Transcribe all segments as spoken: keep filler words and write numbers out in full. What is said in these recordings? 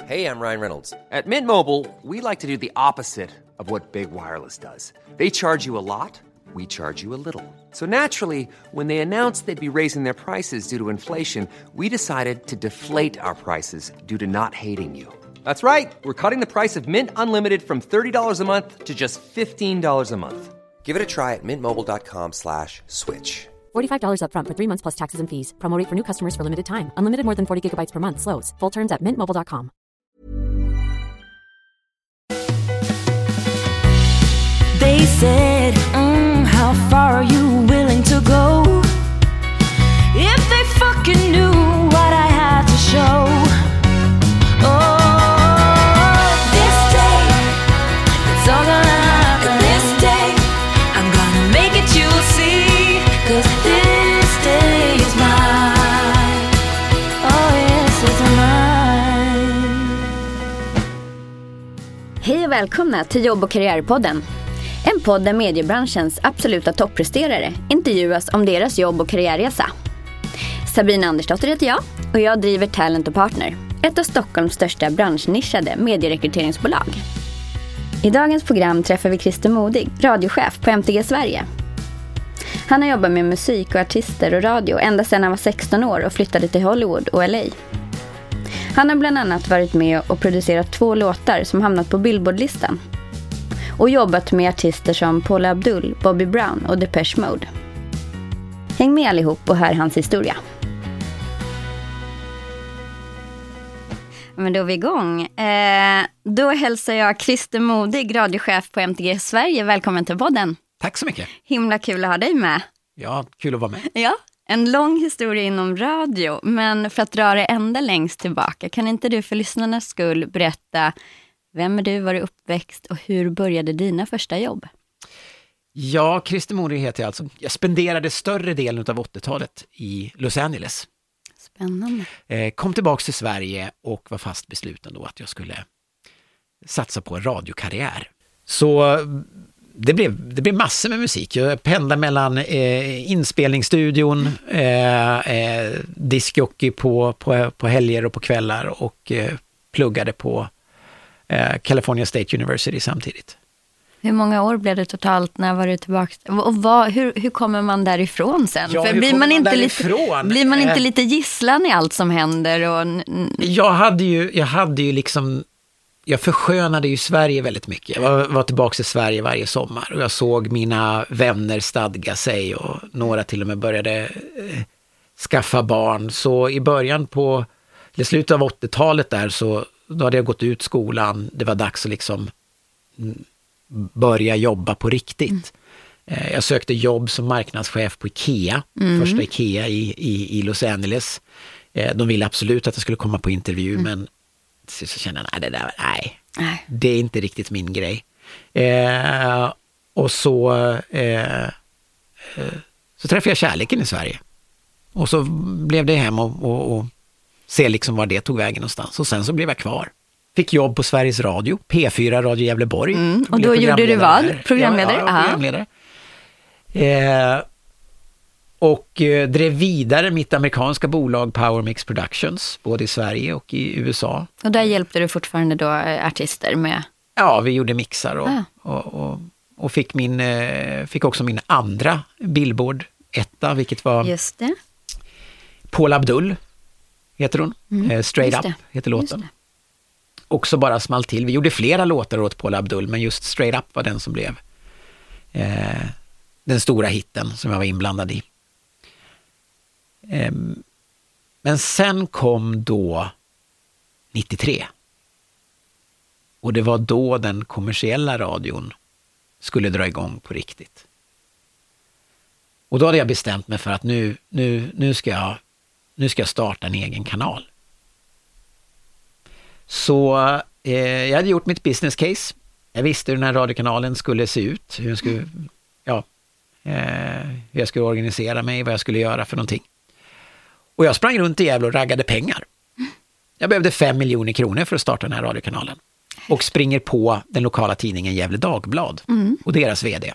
Hey, I'm Ryan Reynolds. At Mint Mobile, we like to do the opposite of what Big Wireless does. They charge you a lot, we charge you a little. So naturally, when they announced they'd be raising their prices due to inflation, we decided to deflate our prices due to not hating you. That's right. We're cutting the price of Mint Unlimited from thirty dollars a month to just fifteen dollars a month. Give it a try at mintmobile.com slash switch. forty-five dollars up front for three months plus taxes and fees. Promo rate for new customers for limited time. Unlimited more than forty gigabytes per month. Slows full terms at mint mobile dot com. They said, mm, how far are you willing to go? If they fucking knew what I had to show. Oh, this day, it's all gonna happen this day. I'm gonna make it, you'll see. Cause this day is mine. Oh yes, it's mine. Hej och välkomna till Jobb- och karriärpodden. En podd där mediebranschens absoluta toppresterare intervjuas om deras jobb- och karriärresa. Sabina Andersdotter heter jag och jag driver Talent och Partner, ett av Stockholms största branschnischade medierekryteringsbolag. I dagens program träffar vi Christer Modig, radiochef på M T G Sverige. Han har jobbat med musik och artister och radio ända sedan han var sexton år och flyttade till Hollywood och L A. Han har bland annat varit med och producerat två låtar som hamnat på Billboard-listan. Och jobbat med artister som Paula Abdul, Bobby Brown och Depeche Mode. Häng med allihop och hör hans historia. Men då är vi igång. Eh, då hälsar jag Christer Modig, radiochef på M T G Sverige. Välkommen till podden. Tack så mycket. Himla kul att ha dig med. Ja, kul att vara med. Ja, en lång historia inom radio. Men för att dra det ända längst tillbaka, kan inte du för lyssnarnas skull berätta: vem är du, var du uppväxt och hur började dina första jobb? Ja, Christer Modig heter jag alltså. Jag spenderade större delen av åttiotalet i Los Angeles. Spännande. Eh, kom tillbaka till Sverige och var fast besluten då att jag skulle satsa på en radiokarriär. Så det blev, det blev massor med musik. Jag pendlade mellan eh, inspelningsstudion, eh, eh, diskjockey på, på, på helger och på kvällar och eh, pluggade på California State University samtidigt. Hur många år blev det totalt? När var du tillbaka? Och vad, hur, hur kommer man därifrån sen? Ja, För blir man, man inte lite, blir man inte lite gisslan i allt som händer? Och... Jag hade ju, jag hade ju liksom, jag förskönade ju Sverige väldigt mycket. Jag var, var tillbaka i Sverige varje sommar och jag såg mina vänner stadga sig och några till och med började eh, skaffa barn. Så i början på, eller slutet av åttiotalet där så då hade jag gått ut skolan. Det var dags att liksom börja jobba på riktigt. Mm. Jag sökte jobb som marknadschef på Ikea. Mm. Första Ikea i, i, i Los Angeles. De ville absolut att jag skulle komma på intervju. Mm. Men så kände jag, nej, det där, nej, nej. Det är inte riktigt min grej. Eh, och så, eh, så träffade jag kärleken i Sverige. Och så blev det hem och... och, och se liksom var det tog vägen någonstans. Och sen så blev jag kvar. Fick jobb på Sveriges Radio, P fyra Radio Gävleborg. Mm, och då gjorde du vad? Programledare? Ja, ja, programledare. Eh, och eh, drev vidare mitt amerikanska bolag Power Mix Productions, både i Sverige och i U S A. Och där hjälpte du fortfarande då artister med? Ja, vi gjorde mixar och, ah. och, och, och fick, min, eh, fick också min andra Billboard etta, vilket var Just det. Paula Abdul. Heter hon. Mm, eh, Straight Up heter låten. Också bara small till. Vi gjorde flera låtar åt Paula Abdul, men just Straight Up var den som blev eh, den stora hitten som jag var inblandad i. Eh, men sen kom då nittiotre. Och det var då den kommersiella radion skulle dra igång på riktigt. Och då hade jag bestämt mig för att nu, nu, nu ska jag Nu ska jag starta en egen kanal. Så eh, jag hade gjort mitt business case. Jag visste hur den här radiokanalen skulle se ut. Hur jag skulle, ja, eh, hur jag skulle organisera mig. Vad jag skulle göra för någonting. Och jag sprang runt i Gävle och raggade pengar. Jag behövde fem miljoner kronor för att starta den här radiokanalen. Och springer på den lokala tidningen Gävle Dagblad. Mm. Och deras vd.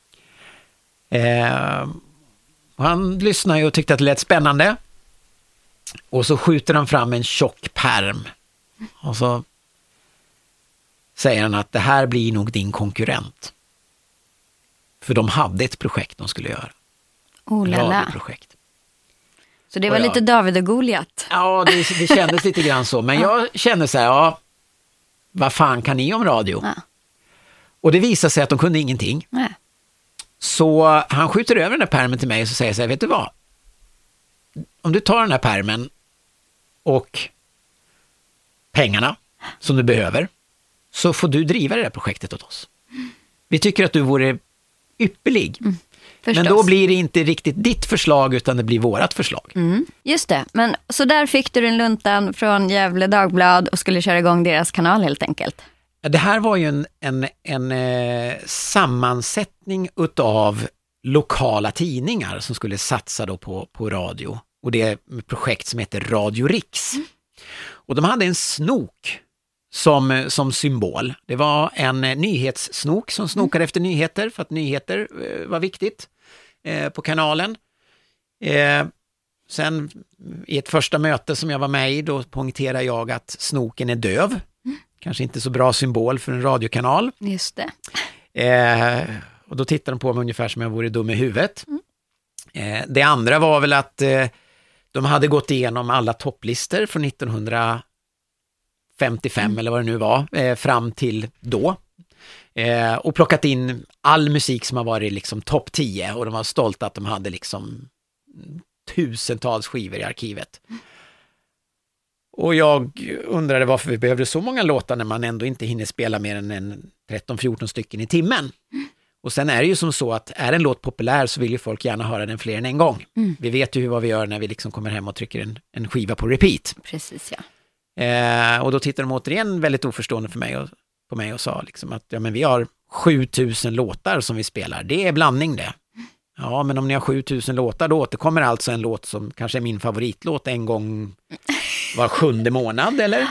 Eh, och han lyssnade och tyckte att det lät spännande. Och så skjuter han fram en tjock perm Och så säger han att det här blir nog din konkurrent. För de hade ett projekt de skulle göra. Oh, lala. Radioprojekt. Så det var Och jag- lite David och Goliat. Ja, det, det kändes lite grann så. Men jag kände så här, ja, vad fan kan ni om radio? Ja. Och det visade sig att de kunde ingenting. Nej. Så han skjuter över den här pärmen till mig och så säger så här, vet du vad? Om du tar den här pärmen och pengarna som du behöver, så får du driva det här projektet åt oss. Vi tycker att du vore ypperlig. Mm, Förstås. Men då blir det inte riktigt ditt förslag utan det blir vårat förslag. Mm, just det, men så där fick du en luntan från Gävle Dagblad och skulle köra igång deras kanal helt enkelt. Det här var ju en, en, en eh, sammansättning utav lokala tidningar som skulle satsa då på, på radio. Och det är ett projekt som heter Radio Riks. Mm. Och de hade en snok som, som symbol. Det var en eh, nyhetssnok som snokade mm. efter nyheter för att nyheter eh, var viktigt eh, på kanalen. Eh, sen i ett första möte som jag var med i, då poängterade jag att snoken är döv. Mm. Kanske inte så bra symbol för en radiokanal. Just det. Eh, och då tittade de på mig ungefär som jag vore dum i huvudet. Mm. Eh, det andra var väl att eh, de hade gått igenom alla topplistor från nittonhundrafemtiofem mm. eller vad det nu var, eh, fram till då. Eh, och plockat in all musik som har varit liksom topp tio, och de var stolta att de hade liksom tusentals skivor i arkivet. Mm. Och jag undrade varför vi behövde så många låtar när man ändå inte hinner spela mer än en tretton fjorton stycken i timmen. Mm. Och sen är det ju som så att är en låt populär så vill ju folk gärna höra den fler än en gång. Mm. Vi vet ju vad vi gör när vi liksom kommer hem och trycker en, en skiva på repeat. Precis, ja. Eh, och då tittar de återigen väldigt oförstående för mig och, på mig och sa liksom att ja, men vi har sjutusen låtar som vi spelar. Det är blandning det. Ja, men om ni har sjutusen låtar då återkommer alltså en låt som kanske är min favoritlåt en gång var sjunde månad, eller?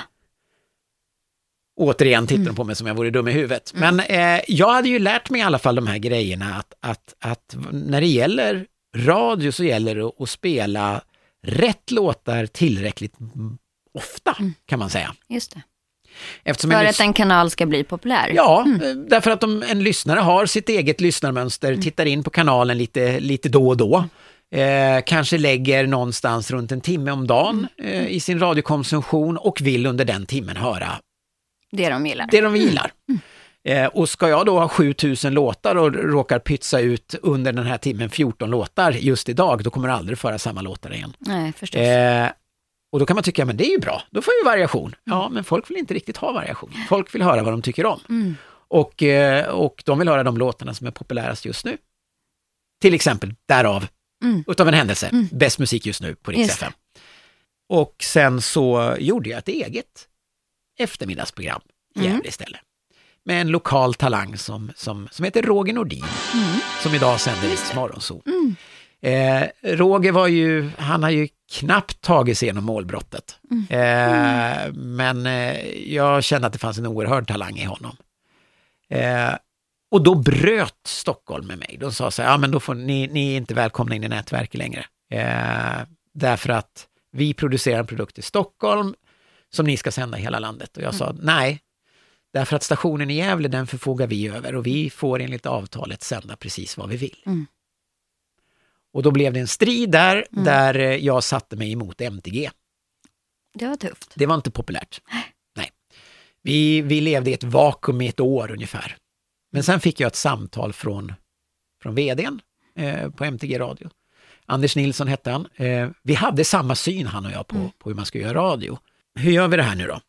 Återigen tittar de på mig som jag vore dum i huvudet. Men eh, jag hade ju lärt mig i alla fall de här grejerna att, att, att när det gäller radio så gäller det att spela rätt låtar tillräckligt ofta, kan man säga. Just det. Eftersom För en att en kanal ska bli populär. Ja, mm. därför att om en lyssnare har sitt eget lyssnarmönster, mm. tittar in på kanalen lite, lite då och då, eh, kanske lägger någonstans runt en timme om dagen eh, i sin radiokonsumtion och vill under den timmen höra det de gillar. Det de gillar. Mm. Eh, och ska jag då ha sjutusen låtar och råkar pytsa ut under den här timmen fjorton låtar just idag, då kommer det aldrig föra samma låtar igen. Nej, förstås. Eh, och då kan man tycka, men det är ju bra, då får vi variation. Mm. Ja, men folk vill inte riktigt ha variation. Folk vill höra vad de tycker om. Mm. Och, eh, och de vill höra de låtarna som är populärast just nu. Till exempel, därav, mm. utav en händelse, mm. bäst musik just nu på Rix F M. Och sen så gjorde jag ett eget eftermiddagsprogram i Gävle mm. istället. Med en lokal talang som, som, som heter Roger Nordin. Mm. Som idag sänder Rix Morgonzoo. Mm. Eh, Roger var ju, han har ju knappt tagit sig igenom målbrottet. Mm. Eh, mm. Men eh, jag kände att det fanns en oerhörd talang i honom. Eh, och då bröt Stockholm med mig. De sa så här, ja men då får ni, ni är inte välkomna in i nätverket längre. Eh, därför att vi producerar en produkt i Stockholm som ni ska sända i hela landet. Och jag mm. sa, nej, därför att stationen i Gävle, den förfogar vi över och vi får enligt avtalet sända precis vad vi vill. Mm. Och då blev det en strid där, mm. där jag satte mig emot M T G. Det var tufft. Det var inte populärt. Nej. Vi, vi levde i ett vakuum i ett år ungefär. Men sen fick jag ett samtal från, från vdn eh, på M T G Radio. Anders Nilsson hette han. Eh, vi hade samma syn, han och jag, på, mm. på hur man ska göra radio. Hur gör vi det här nu då?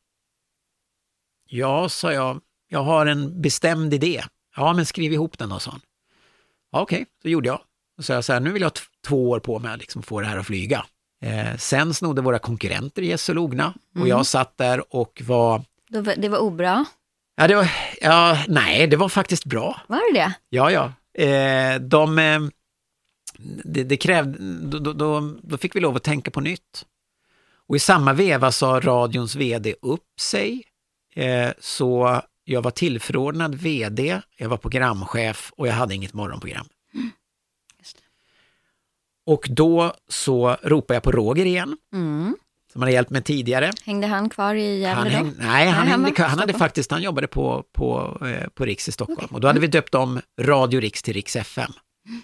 Ja, sa jag. Jag har en bestämd idé. Ja, men skriv ihop den då, sa han. Ja, okej, okay, så gjorde jag. Och så jag så här, nu vill jag ha t- två år på mig att liksom få det här att flyga. Eh, sen snodde våra konkurrenter i Gäss och Logna. Mm. Och jag satt där och var... Det var obra? Ja, det var... Ja, nej, det var faktiskt bra. Var det det? Ja, ja. Eh, de... Eh, det, det krävde... Då, då, då, då fick vi lov att tänka på nytt. Och i samma veva sa radions vd upp sig. Eh, så jag var tillförordnad vd, jag var programchef och jag hade inget morgonprogram. Mm. Just det. Och då så ropade jag på Roger igen. Mm. som hade hjälpt mig tidigare. Hängde han kvar i Gävle han då? häng, nej, han, nej, hängde, han, han hade faktiskt, han jobbade på, på, eh, på Riks i Stockholm. Okay. Och då hade vi döpt om Radio Riks till Riks F M. Mm.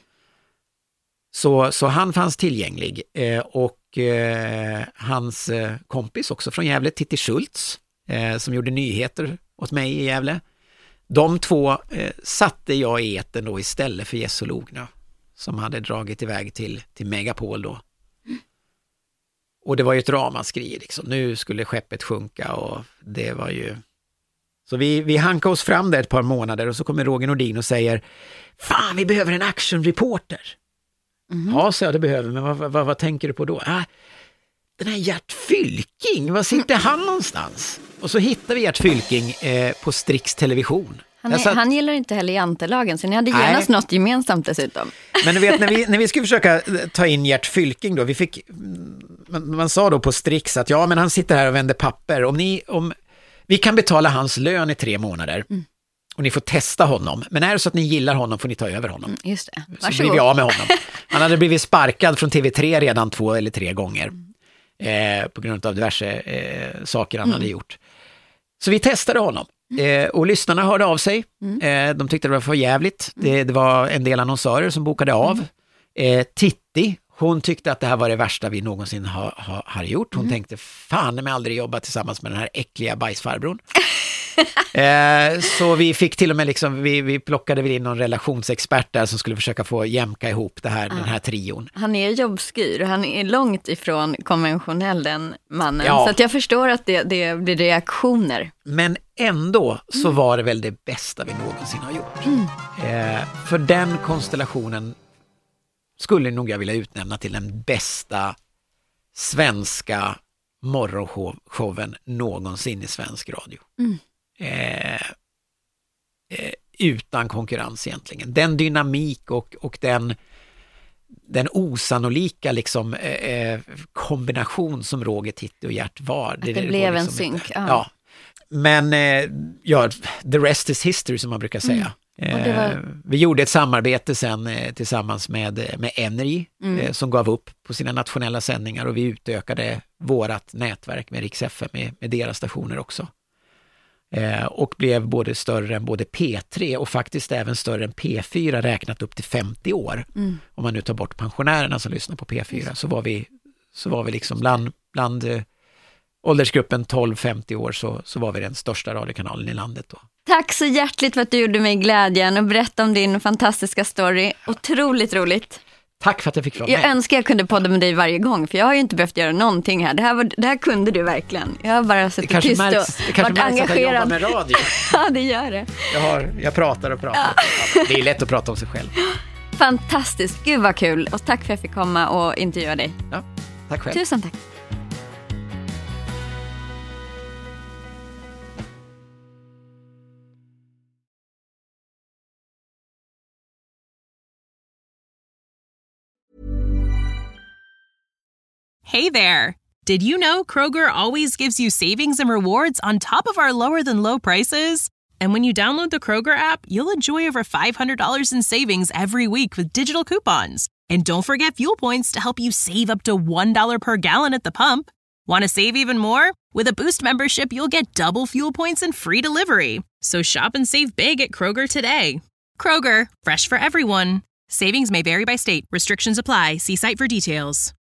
Så, så han fanns tillgänglig. Eh, och eh, hans eh, kompis också från Gävle, Titti Schultz, eh, som gjorde nyheter åt mig i Gävle. De två eh, satte jag i eten då istället för Jess och Logna, som hade dragit iväg till, till Megapol då. Mm. Och det var ju ett ramaskri liksom. Nu skulle skeppet sjunka och det var ju... Så vi, vi hankade oss fram där ett par månader och så kommer Roger Nordin och säger: fan, vi behöver en actionreporter. Mm. Ja, så jag, det behöver, men vad, vad, vad tänker du på då? Ah, den här Gert Fylking, var sitter han någonstans? Och så hittar vi Gert Fylking eh, på Strix Television. Han, är, satt... han gillar inte heller jantelagen, så ni hade genast något gemensamt dessutom. Men du vet, när vi, när vi skulle försöka ta in Gert Fylking då, vi fick, man, man sa då på Strix att ja, men han sitter här och vänder papper. Om ni, om, vi kan betala hans lön i tre månader. Mm. Och ni får testa honom. Men är det så att ni gillar honom får ni ta över honom. Mm, just det. Så blir vi av med honom. Han hade blivit sparkad från T V tre redan två eller tre gånger. Eh, på grund av diverse eh, saker han mm. hade gjort. Så vi testade honom. Eh, och lyssnarna hörde av sig. Mm. Eh, de tyckte det var för jävligt. Det, det var en del annonsörer som bokade av. Eh, Titti, hon tyckte att det här var det värsta vi någonsin har, har, har gjort. Hon mm. tänkte, fan, jag har aldrig jobbat tillsammans med den här äckliga bajsfarbron. eh, så vi fick till och med liksom, vi, vi plockade väl in någon relationsexpert där som skulle försöka få jämka ihop det här, ah. den här trion. Han är jobbskyr och han är långt ifrån konventionell, den mannen. Ja. Så att jag förstår att det, det blir reaktioner. Men ändå så mm. var det väl det bästa vi någonsin har gjort. Mm. Eh, för den konstellationen skulle nog jag vilja utnämna till den bästa svenska morgonshowen någonsin i svensk radio. Mm. Eh, eh, utan konkurrens egentligen. Den dynamik och, och den, den osannolika liksom, eh, kombination som Roger, Titti och Gert var. Att det, det, det blev liksom en synk. Inte, ja. ja. Men eh, ja, the rest is history som man brukar säga. Mm. Var... Eh, vi gjorde ett samarbete sen eh, tillsammans med, med Energy mm. eh, som gav upp på sina nationella sändningar och vi utökade vårat nätverk med Riks F M med, med deras stationer också. Eh, och blev både större än både P tre och faktiskt även större än P fyra räknat upp till femtio år. Mm. Om man nu tar bort pensionärerna som lyssnar på P fyra så var vi, så var vi liksom bland, bland eh, åldersgruppen tolv femtio år så, så var vi den största radiokanalen i landet då. Tack så hjärtligt för att du gjorde mig glädjen och berätta om din fantastiska story. Otroligt roligt. Tack för att jag fick vara med. Jag önskar jag kunde podda med dig varje gång, för jag har ju inte behövt göra någonting här. Det här, var, det här kunde du verkligen. Jag har bara suttit tyst och märks, det varit engagerad. Att jag jobbar med radio. Ja, det gör det. Jag, har, jag pratar och pratar. Ja. Det är lätt att prata om sig själv. Fantastiskt. Gud vad kul. Och tack för att jag fick komma och intervjua dig. Ja, tack själv. Tusen tack. Hey there! Did you know Kroger always gives you savings and rewards on top of our lower-than-low prices? And when you download the Kroger app, you'll enjoy over five hundred dollars in savings every week with digital coupons. And don't forget fuel points to help you save up to one dollar per gallon at the pump. Want to save even more? With a Boost membership, you'll get double fuel points and free delivery. So shop and save big at Kroger today. Kroger, fresh for everyone. Savings may vary by state. Restrictions apply. See site for details.